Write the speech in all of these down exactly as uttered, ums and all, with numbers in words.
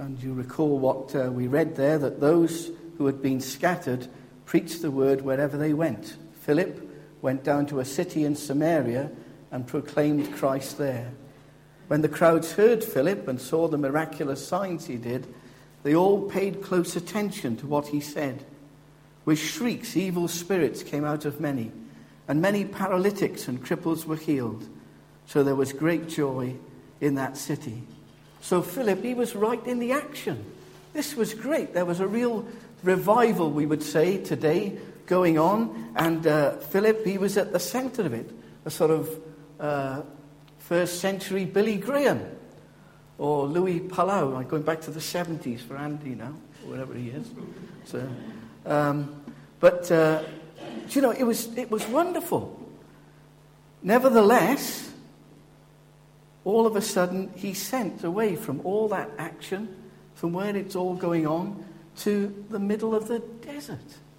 And you recall what uh, we read there, that those who had been scattered preached the word wherever they went. Philip went down to a city in Samaria and proclaimed Christ there. When the crowds heard Philip and saw the miraculous signs he did, they all paid close attention to what he said. With shrieks, evil spirits came out of many, and many paralytics and cripples were healed. So there was great joy in that city. So Philip, he was right in the action. This was great. There was a real revival, we would say, today going on. And uh, Philip, he was at the center of it. A sort of uh, first century Billy Graham or Louis Palau. I'm going back to the seventies for Andy now, or whatever he is. So, um, but, uh, you know, it was it was wonderful. Nevertheless, all of a sudden, he's sent away from all that action, from where it's all going on, to the middle of the desert.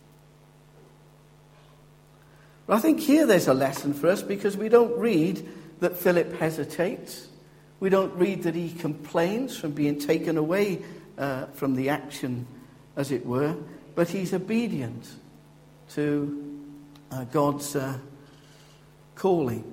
But I think here there's a lesson for us, because we don't read that Philip hesitates. We don't read that he complains from being taken away uh, from the action, as it were, but he's obedient to uh, God's uh, calling.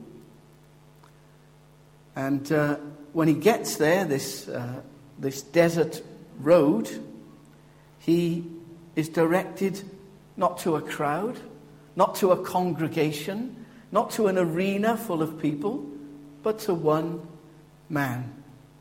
And uh, when he gets there, this uh, this desert road, he is directed not to a crowd, not to a congregation, not to an arena full of people, but to one man.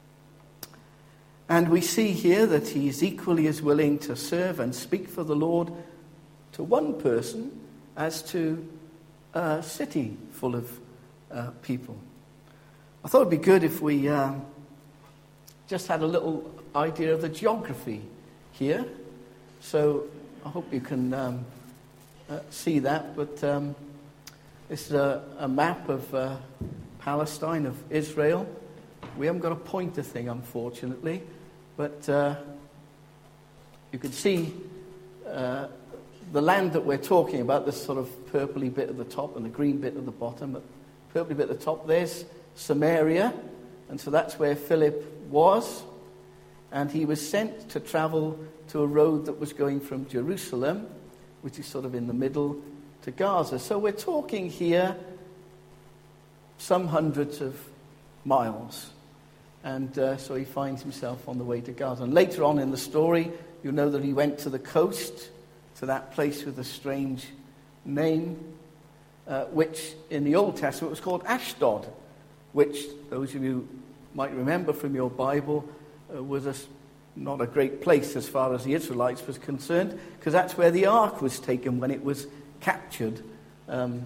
And we see here that he is equally as willing to serve and speak for the Lord to one person as to a city full of uh, people. I thought it'd be good if we um, just had a little idea of the geography here. So I hope you can um, uh, see that. But um, this is a, a map of uh, Palestine, of Israel. We haven't got a pointer thing, unfortunately. But uh, you can see uh, the land that we're talking about, this sort of purpley bit at the top and the green bit at the bottom. But purpley bit at the top, there's Samaria, and so that's where Philip was, and he was sent to travel to a road that was going from Jerusalem, which is sort of in the middle, to Gaza. So we're talking here some hundreds of miles, and uh, so he finds himself on the way to Gaza. And later on in the story, you know that he went to the coast, to that place with a strange name, uh, which in the Old Testament was called Ashdod, which those of you might remember from your Bible uh, was a, not a great place as far as the Israelites was concerned, because that's where the ark was taken when it was captured. Um,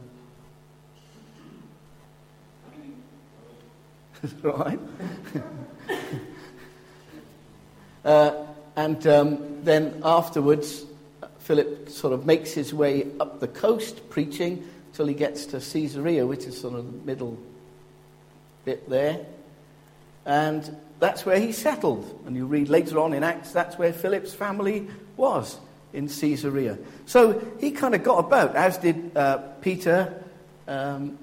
right? uh, and um, then afterwards, Philip sort of makes his way up the coast preaching till he gets to Caesarea, which is sort of the middle bit there, and that's where he settled. And you read later on in Acts, that's where Philip's family was, in Caesarea. So he kind of got about, as did uh, Peter, um,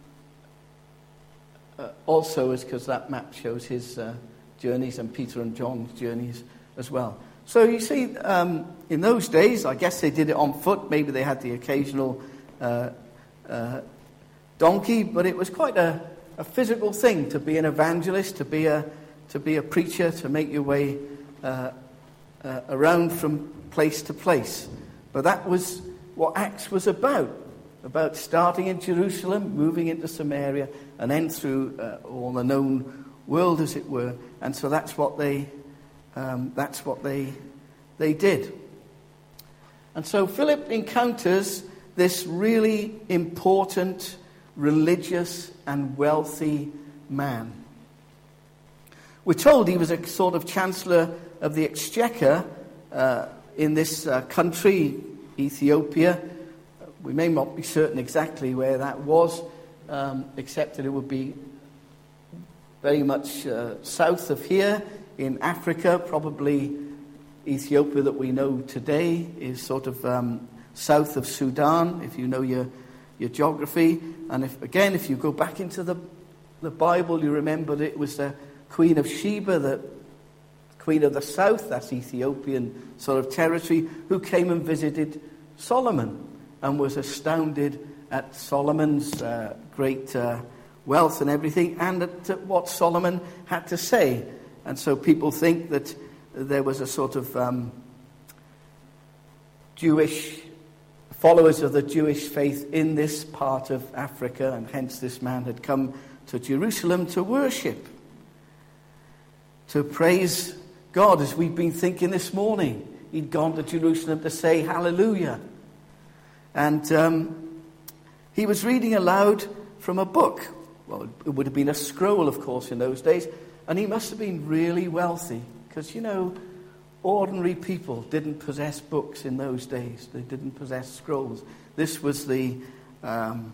uh, also, as because that map shows his uh, journeys, and Peter and John's journeys as well. So you see, um, in those days, I guess they did it on foot. Maybe they had the occasional uh, uh, donkey, but it was quite a A physical thing to be an evangelist, to be a to be a preacher, to make your way uh, uh, around from place to place. But that was what Acts was about, about starting in Jerusalem, moving into Samaria, and then through uh, all the known world, as it were. And so that's what they um, that's what they they did. And so Philip encounters this really important, religious and wealthy man. We're told he was a sort of chancellor of the exchequer uh, in this uh, country, Ethiopia. We may not be certain exactly where that was, um, except that it would be very much uh, south of here in Africa. Probably Ethiopia that we know today is sort of um, south of Sudan, if you know your your geography. And if again, if you go back into the the Bible, you remember that it was the Queen of Sheba that queen of the south, that's Ethiopian sort of territory, who came and visited Solomon and was astounded at Solomon's uh, great uh, wealth and everything, and at uh, what Solomon had to say. And so people think that there was a sort of um, Jewish, followers of the Jewish faith in this part of Africa, and hence this man had come to Jerusalem to worship, to praise God, as we've been thinking this morning. He'd gone to Jerusalem to say hallelujah. And um, he was reading aloud from a book. Well, it would have been a scroll, of course, in those days. And he must have been really wealthy. Because, you know, ordinary people didn't possess books in those days. They didn't possess scrolls. This was the... Um,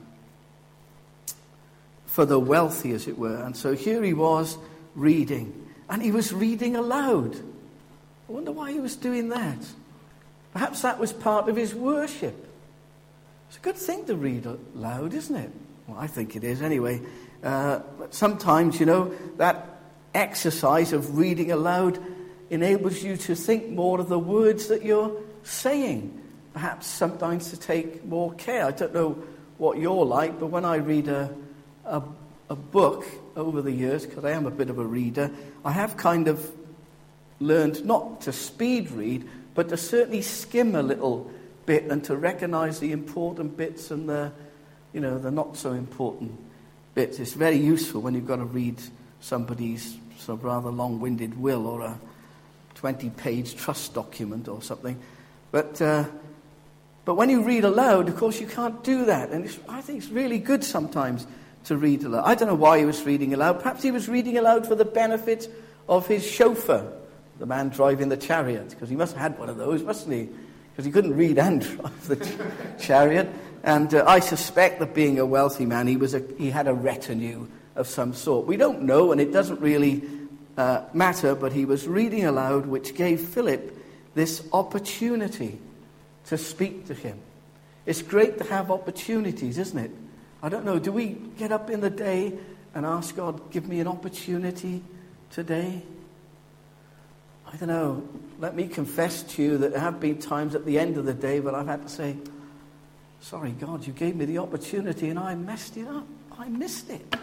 for the wealthy, as it were. And so here he was reading. And he was reading aloud. I wonder why he was doing that. Perhaps that was part of his worship. It's a good thing to read aloud, isn't it? Well, I think it is anyway. Uh, but sometimes, you know, that exercise of reading aloud enables you to think more of the words that you're saying. Perhaps sometimes to take more care. I don't know what you're like, but when I read a, a, a book over the years, because I am a bit of a reader, I have kind of learned not to speed read, but to certainly skim a little bit and to recognize the important bits and the, you know, the not so important bits. It's very useful when you've got to read somebody's sort of rather long-winded will or a twenty-page trust document or something. But uh, but when you read aloud, of course, you can't do that. And it's, I think it's really good sometimes to read aloud. I don't know why he was reading aloud. Perhaps he was reading aloud for the benefit of his chauffeur, the man driving the chariot, because he must have had one of those, mustn't he? Because he couldn't read and drive the ch- chariot. And uh, I suspect that being a wealthy man, he was a, he had a retinue of some sort. We don't know, and it doesn't really uh, matter, but he was reading aloud, which gave Philip this opportunity to speak to him. It's great to have opportunities, isn't it? I don't know, do we get up in the day and ask God, give me an opportunity today? I don't know. Let me confess to you that there have been times at the end of the day when I've had to say, sorry, God, you gave me the opportunity and I messed it up. I missed it.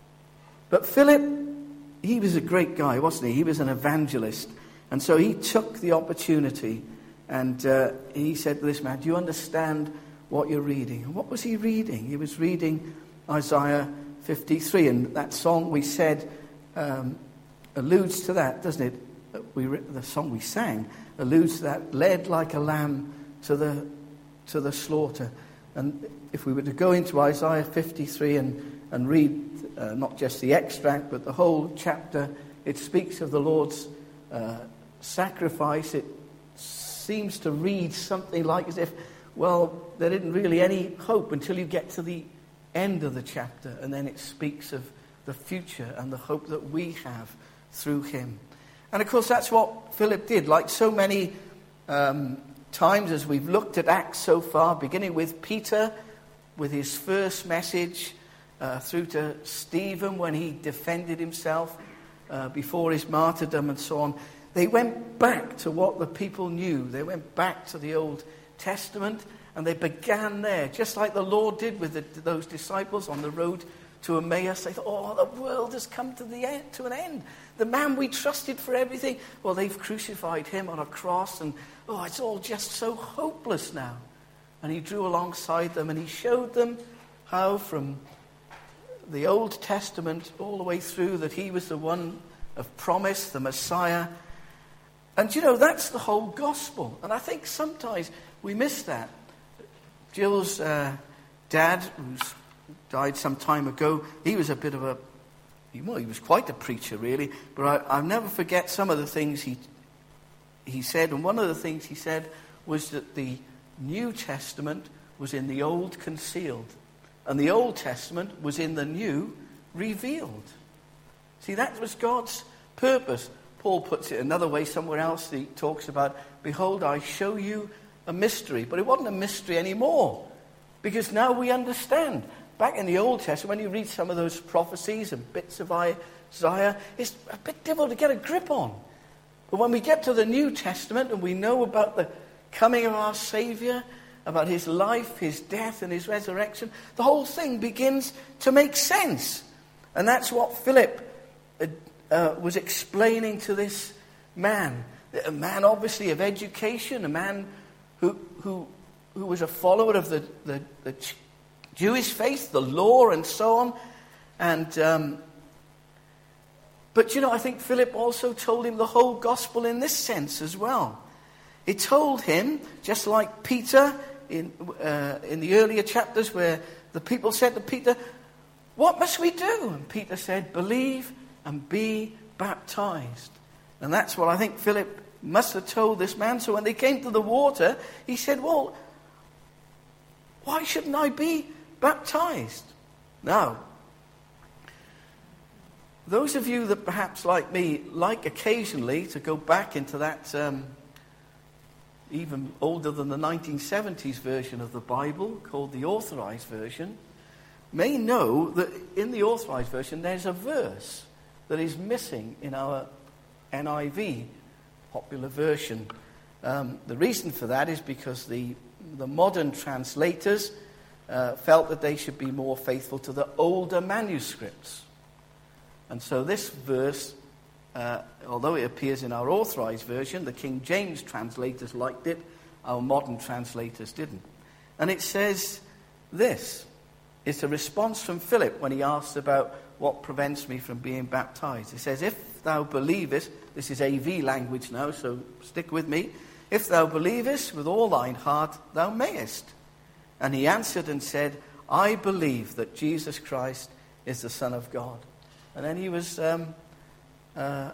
But Philip, he was a great guy, wasn't he? He was an evangelist. And so he took the opportunity and uh, he said to this man, do you understand what you're reading? And what was he reading? He was reading Isaiah fifty-three. And that song we said um, alludes to that, doesn't it? We, the song we sang alludes to that, led like a lamb to the to the slaughter. And if we were to go into Isaiah fifty-three and, and read uh, not just the extract, but the whole chapter, it speaks of the Lord's uh, sacrifice. It seems to read something like as if, well, there isn't really any hope until you get to the end of the chapter, and then it speaks of the future and the hope that we have through him. And of course, that's what Philip did. Like so many um, times as we've looked at Acts so far, beginning with Peter, with his first message, uh, through to Stephen when he defended himself uh, before his martyrdom and so on. They went back to what the people knew. They went back to the Old Testament, and they began there, just like the Lord did with the, those disciples on the road to Emmaus. They thought, oh, the world has come to the end, to an end. The man we trusted for everything, well, they've crucified him on a cross, and oh, it's all just so hopeless now. And he drew alongside them, and he showed them how from the Old Testament all the way through that he was the one of promise, the Messiah. And, you know, that's the whole gospel. And I think sometimes we miss that. Jill's uh, dad, who's died some time ago, he was a bit of a, well, he was quite a preacher, really. But I, I'll never forget some of the things he he said. And one of the things he said was that the New Testament was in the Old concealed. And the Old Testament was in the New revealed. See, that was God's purpose. Paul puts it another way somewhere else. He talks about, behold, I show you a mystery. But it wasn't a mystery anymore, because now we understand. Back in the Old Testament, when you read some of those prophecies and bits of Isaiah, it's a bit difficult to get a grip on. But when we get to the New Testament and we know about the coming of our Saviour, about his life, his death, and his resurrection, the whole thing begins to make sense. And that's what Philip uh, uh, was explaining to this man. A man, obviously, of education, a man who who, who was a follower of the, the, the Jewish faith, the law, and so on. And um, but, you know, I think Philip also told him the whole gospel in this sense as well. He told him, just like Peter in uh, in the earlier chapters, where the people said to Peter, "What must we do?" And Peter said, "Believe and be baptized." And that's what I think Philip must have told this man. So when they came to the water, he said, "Well, why shouldn't I be baptized?" Now, those of you that perhaps like me like occasionally to go back into that um, even older than the nineteen seventies version of the Bible called the Authorized Version may know that in the Authorized Version there's a verse that is missing in our N I V popular version. Um, the reason for that is because the the modern translators uh, felt that they should be more faithful to the older manuscripts. And so this verse, uh, although it appears in our Authorized Version, the King James translators liked it, our modern translators didn't. And it says this. It's a response from Philip when he asks about what prevents me from being baptized. It says, "If thou believest," this is A V language now, so stick with me. "If thou believest with all thine heart, thou mayest." And he answered and said, "I believe that Jesus Christ is the Son of God." And then he was um, uh,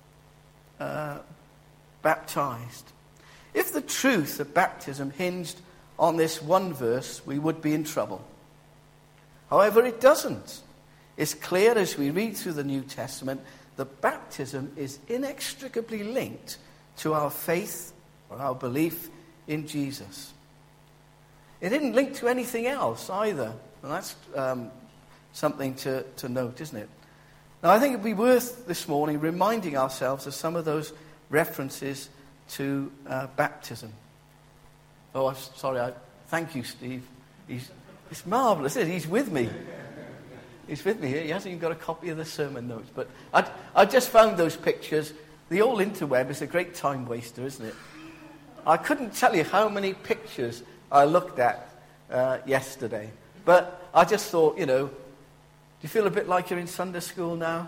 uh, baptized. If the truth of baptism hinged on this one verse, we would be in trouble. However, it doesn't. It's clear as we read through the New Testament that baptism is inextricably linked to our faith or our belief in Jesus. It isn't linked to anything else either. And that's um, something to, to note, isn't it? Now, I think it would be worth this morning reminding ourselves of some of those references to uh, baptism. Oh, I'm sorry. I, thank you, Steve. He's, it's marvellous, isn't it? He's with me. He's with me here. He hasn't even got a copy of the sermon notes. But I I just found those pictures. The old interweb is a great time waster, isn't it? I couldn't tell you how many pictures I looked at uh, yesterday. But I just thought, you know, do you feel a bit like you're in Sunday school now?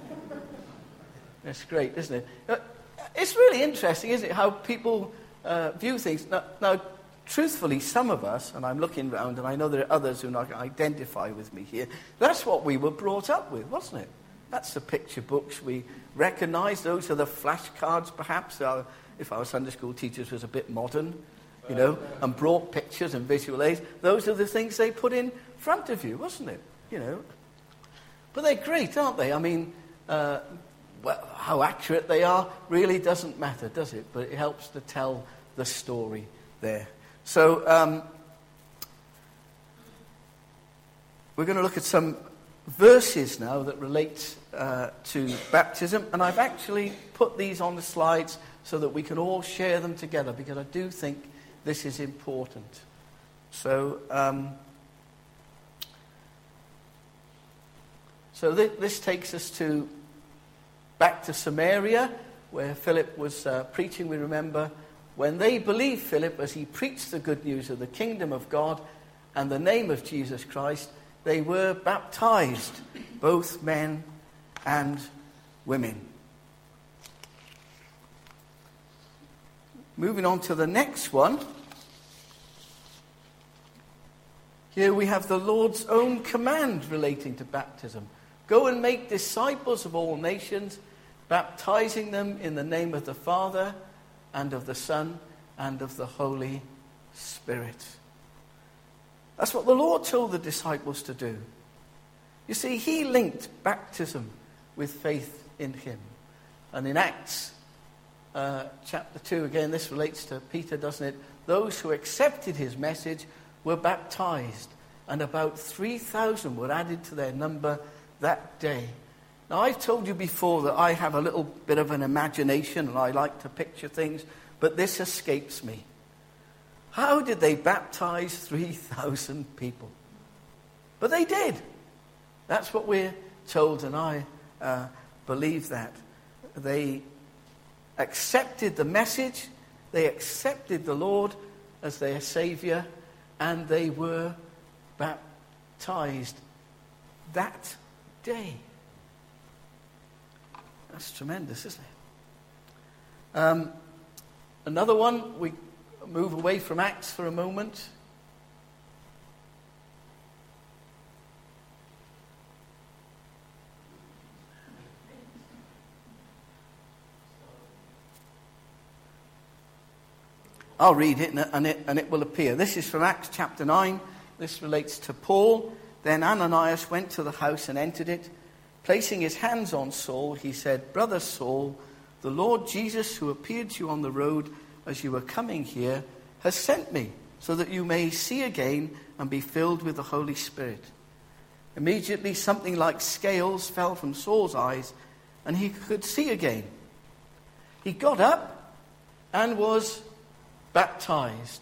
That's great, isn't it? It's really interesting, isn't it, how people uh, view things. Now, now, truthfully, some of us, and I'm looking around, and I know there are others who not identify with me here, that's what we were brought up with, wasn't it? That's the picture books we recognise. Those are the flashcards, perhaps. Our, if our Sunday school teachers was a bit modern, you know, and brought pictures and visual aids, those are the things they put in front of you, wasn't it? You know. But they're great, aren't they? I mean, uh, well, how accurate they are really doesn't matter, does it? But it helps to tell the story there. So um, we're going to look at some verses now that relate uh, to baptism. And I've actually put these on the slides so that we can all share them together, because I do think this is important. So... Um, So th- this takes us to back to Samaria, where Philip was uh, preaching. We remember when they believed Philip as he preached the good news of the kingdom of God and the name of Jesus Christ, they were baptized, both men and women. Moving on to the next one. Here we have the Lord's own command relating to baptism. Go and make disciples of all nations, baptizing them in the name of the Father and of the Son and of the Holy Spirit. That's what the Lord told the disciples to do. You see, he linked baptism with faith in him. And in Acts uh, chapter two, again, this relates to Peter, doesn't it? Those who accepted his message were baptized, and about three thousand were added to their number that day. Now, I've told you before that I have a little bit of an imagination and I like to picture things, but this escapes me. How did they baptize three thousand people? But they did. That's what we're told, and I uh, believe that. They accepted the message, they accepted the Lord as their Savior, and they were baptized that day. That's tremendous, isn't it? Um, another one, we move away from Acts for a moment. I'll read it and, it and it will appear. This is from Acts chapter nine. This relates to Paul. Then Ananias went to the house and entered it. Placing his hands on Saul, he said, "Brother Saul, the Lord Jesus, who appeared to you on the road as you were coming here, has sent me, so that you may see again and be filled with the Holy Spirit." Immediately something like scales fell from Saul's eyes, and he could see again. He got up and was baptized.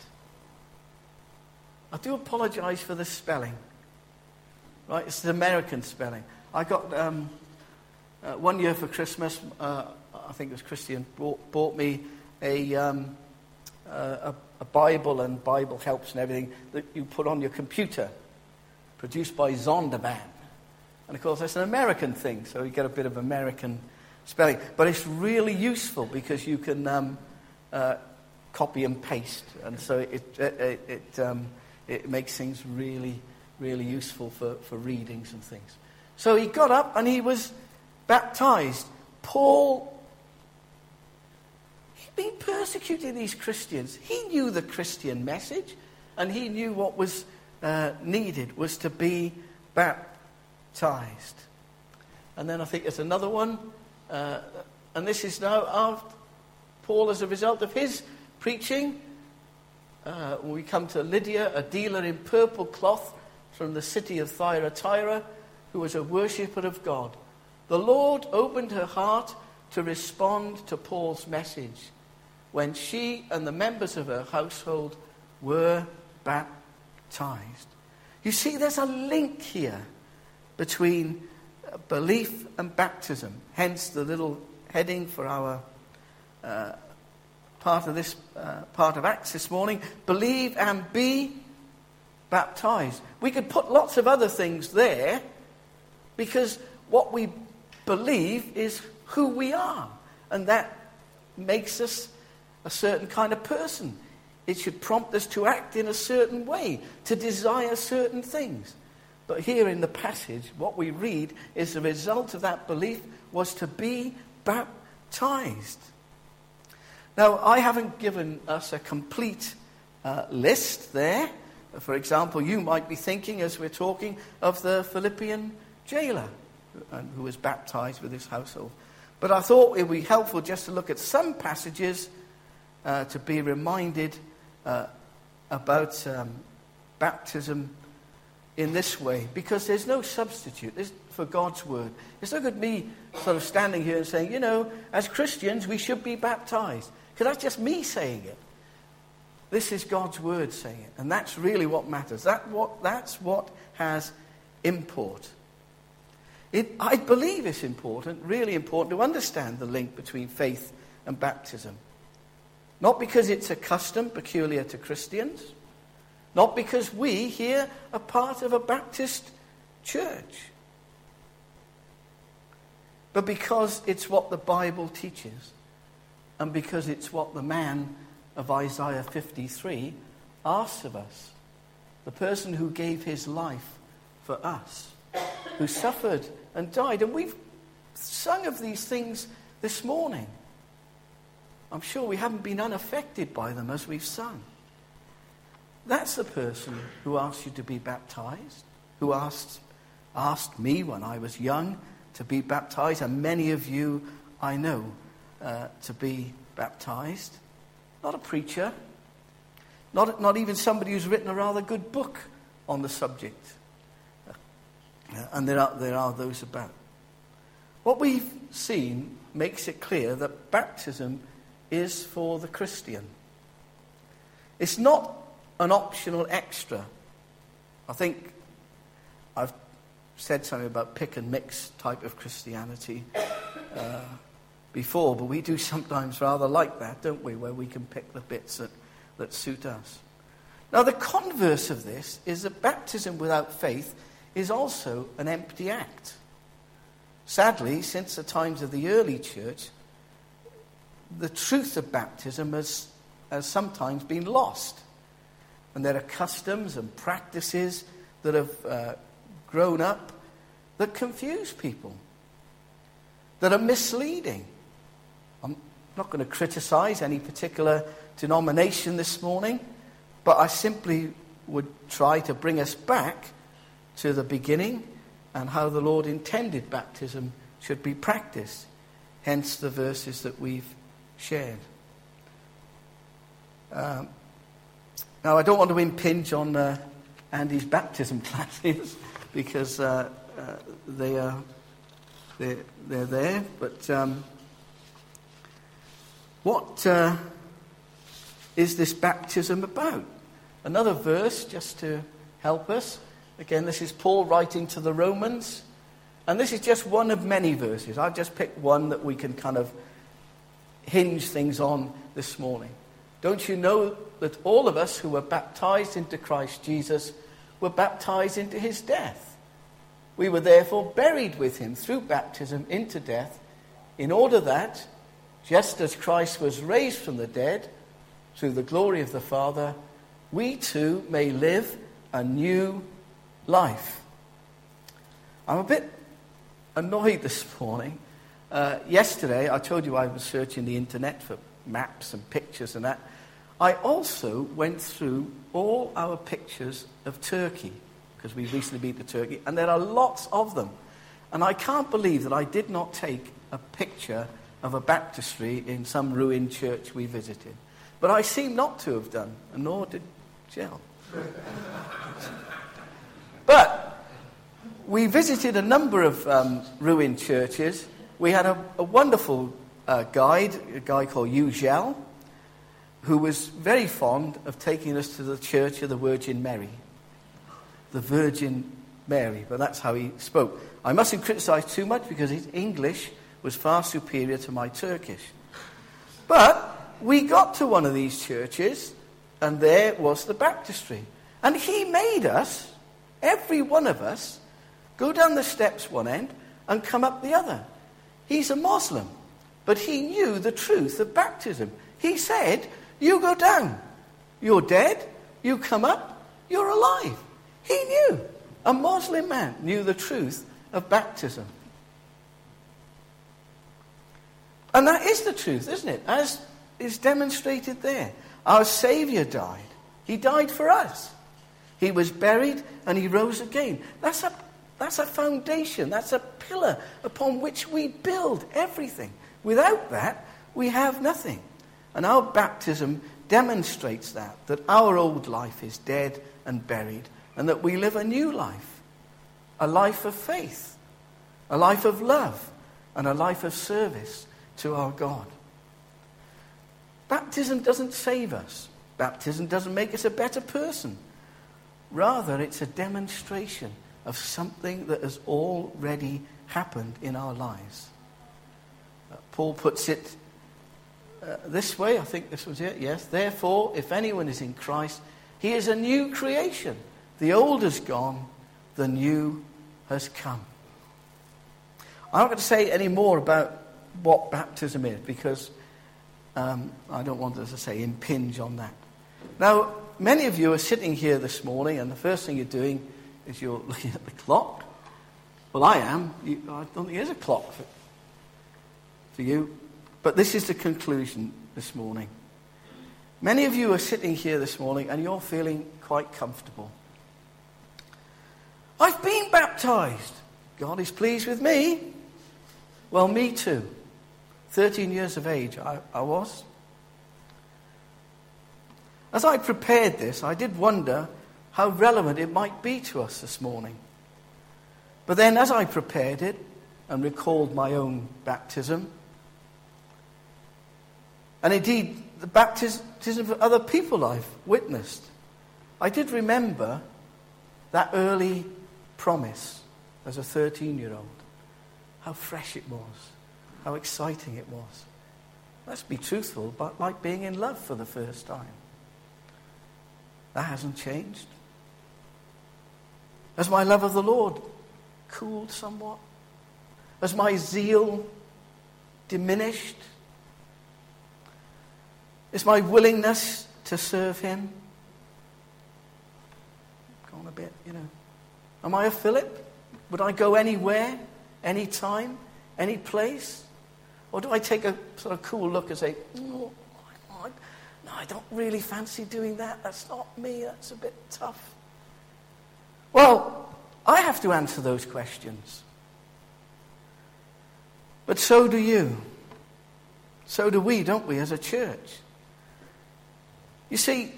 I do apologize for the spelling. Right, it's the American spelling. I got um, uh, one year for Christmas. Uh, I think it was Christian bought, bought me a, um, uh, a a Bible and Bible helps and everything that you put on your computer, produced by Zondervan. And of course, that's an American thing, so you get a bit of American spelling. But it's really useful because you can um, uh, copy and paste, and so it it it, um, it makes things really, really useful for, for readings and things. So he got up and he was baptized. Paul, he'd been persecuting these Christians. He knew the Christian message, and he knew what was uh, needed was to be baptized. And then I think there's another one, uh, and this is now after Paul, as a result of his preaching, uh, we come to Lydia, a dealer in purple cloth from the city of Thyatira, who was a worshipper of God. The Lord opened her heart to respond to Paul's message when she and the members of her household were baptized. You see, there's a link here between belief and baptism. Hence the little heading for our uh, part of this uh, part of Acts this morning: believe and be baptized. We could put lots of other things there, because what we believe is who we are, and that makes us a certain kind of person. It should prompt us to act in a certain way, to desire certain things. But here in the passage, what we read is the result of that belief was to be baptized. Now, I haven't given us a complete uh, list there. For example, you might be thinking, as we're talking, of the Philippian jailer who was baptized with his household. But I thought it would be helpful just to look at some passages uh, to be reminded uh, about um, baptism in this way, because there's no substitute for God's word. It's no good me sort of standing here and saying, you know, as Christians we should be baptized, because that's just me saying it. This is God's word saying it, and that's really what matters. That what that's what has import. It, I believe it's important, really important, to understand the link between faith and baptism. Not because it's a custom peculiar to Christians, not because we here are part of a Baptist church, but because it's what the Bible teaches, and because it's what the man of Isaiah fifty-three asks of us, the person who gave his life for us, who suffered and died. And we've sung of these things this morning. I'm sure we haven't been unaffected by them as we've sung. That's the person who asked you to be baptized, who asked, asked me when I was young to be baptized, and many of you I know uh, to be baptized. Not a preacher, not, not even somebody who's written a rather good book on the subject. Uh, and there are, there are those about. what we've seen makes it clear that baptism is for the Christian. It's not an optional extra. I think I've said something about pick and mix type of Christianity uh, before, but we do sometimes rather like that, don't we, where we can pick the bits that, that suit us. Now, the converse of this is that baptism without faith is also an empty act. Sadly, since the times of the early church, the truth of baptism has, has sometimes been lost. And there are customs and practices that have uh, grown up that confuse people, that are misleading. I'm not going to criticize any particular denomination this morning, but I simply would try to bring us back to the beginning and how the Lord intended baptism should be practiced, hence the verses that we've shared. Um, now, I don't want to impinge on uh, Andy's baptism classes because uh, uh, they are they're, they're there. But um, what uh, is this baptism about? Another verse just to help us. Again, this is Paul writing to the Romans, and this is just one of many verses. I've just picked one that we can kind of hinge things on this morning. Don't you know that all of us who were baptized into Christ Jesus were baptized into his death? We were therefore buried with him through baptism into death, in order that, just as Christ was raised from the dead through the glory of the Father, we too may live a new life. I'm a bit annoyed this morning. Uh, yesterday, I told you I was searching the internet for maps and pictures and that. I also went through all our pictures of Turkey, because we've recently been to Turkey, and there are lots of them. And I can't believe that I did not take a picture of a baptistry in some ruined church we visited. But I seem not to have done, and nor did Jill. But we visited a number of um, ruined churches. We had a, a wonderful uh, guide, a guy called Ugel, who was very fond of taking us to the Church of the Virgin Mary. The Virgin Mary, but that's how he spoke. I mustn't criticize too much because his English was far superior to my Turkish. But we got to one of these churches, and there was the baptistry. And he made us, every one of us, go down the steps one end and come up the other. He's a Muslim, but he knew the truth of baptism. He said, you go down, you're dead, you come up, you're alive. He knew. A Muslim man knew the truth of baptism. And that is the truth, isn't it? As is demonstrated there. Our Saviour died. He died for us. He was buried and he rose again. That's a, that's a foundation. That's a pillar upon which we build everything. Without that, we have nothing. And our baptism demonstrates that, that our old life is dead and buried, and that we live a new life, a life of faith, a life of love, and a life of service to our God. Baptism doesn't save us. Baptism doesn't make us a better person. Rather, it's a demonstration of something that has already happened in our lives. Uh, Paul puts it uh, this way, I think this was it, yes. Therefore, if anyone is in Christ, he is a new creation. The old has gone, the new has come. I'm not going to say any more about what baptism is, because um, I don't want, as I say, impinge on that. Now, many of you are sitting here this morning, and the first thing you're doing is you're looking at the clock. Well, I am. You, I don't think there's a clock for, for you. But this is the conclusion this morning. Many of you are sitting here this morning, and you're feeling quite comfortable. I've been baptized. God is pleased with me. Well, me too. thirteen years of age, I, I was. As I prepared this, I did wonder how relevant it might be to us this morning. But then as I prepared it, and recalled my own baptism. And indeed, the baptism of other people I've witnessed. I did remember that early promise as a thirteen-year-old. How fresh it was. How exciting it was. Let's be truthful, but like being in love for the first time. That hasn't changed. Has my love of the Lord cooled somewhat? Has my zeal diminished? Is my willingness to serve him gone a bit, you know? Am I a Philip? Would I go anywhere, any time, any place? Or do I take a sort of cool look and say, no, I, no, I don't really fancy doing that. That's not me. That's a bit tough. Well, I have to answer those questions. But so do you. So do we, don't we, as a church? You see,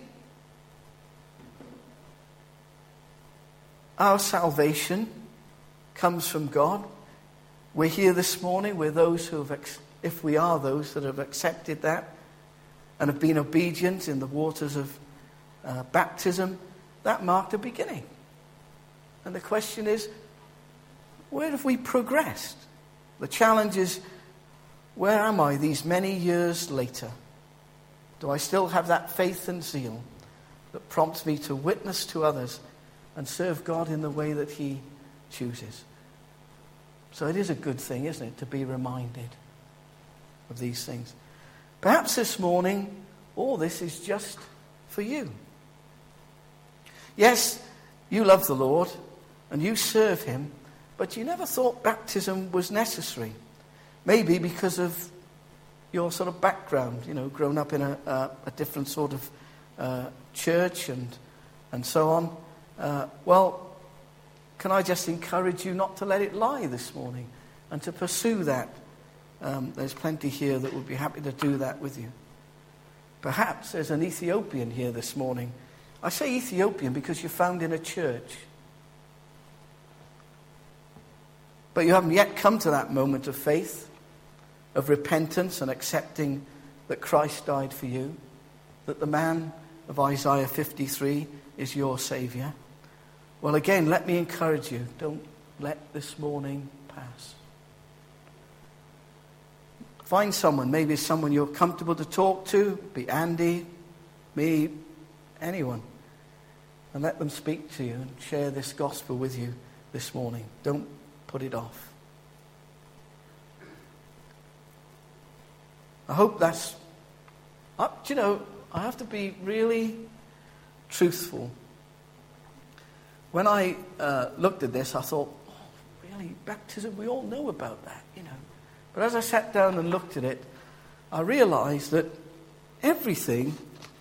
our salvation comes from God. We're here this morning. We're those who have, if we are those that have accepted that and have been obedient in the waters of uh, baptism, that marked a beginning. And the question is, where have we progressed? The challenge is, where am I these many years later? Do I still have that faith and zeal that prompts me to witness to others and serve God in the way that he chooses? So it is a good thing, isn't it, to be reminded of these things. Perhaps this morning, all this is just for you. Yes, you love the Lord and you serve him, but you never thought baptism was necessary. Maybe because of your sort of background, you know, grown up in a, a, a different sort of uh, church and and so on. Uh, well, can I just encourage you not to let it lie this morning and to pursue that? Um, there's plenty here that would be happy to do that with you. Perhaps there's an Ethiopian here this morning. I say Ethiopian because you're found in a church. But you haven't yet come to that moment of faith, of repentance and accepting that Christ died for you, that the man of Isaiah fifty-three is your Saviour. Well, again, let me encourage you. Don't let this morning pass. Find someone, maybe someone you're comfortable to talk to, be Andy, me, anyone, and let them speak to you and share this gospel with you this morning. Don't put it off. I hope that's... Uh, do you know, I have to be really truthful. When I uh, looked at this, I thought, oh, really, baptism, we all know about that, you know. But as I sat down and looked at it, I realized that everything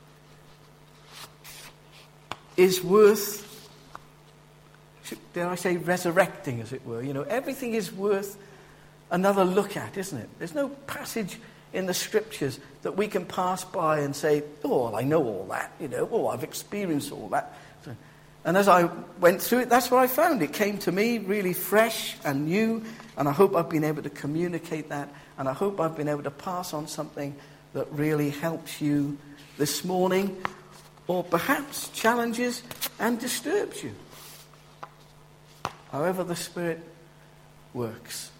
is worth, dare I say, resurrecting, as it were. You know, everything is worth another look at, isn't it? There's no passage in the scriptures that we can pass by and say, oh, well, I know all that, you know, oh, I've experienced all that. So, and as I went through it, that's what I found. It came to me really fresh and new, and I hope I've been able to communicate that, and I hope I've been able to pass on something that really helps you this morning, or perhaps challenges and disturbs you. However the Spirit works.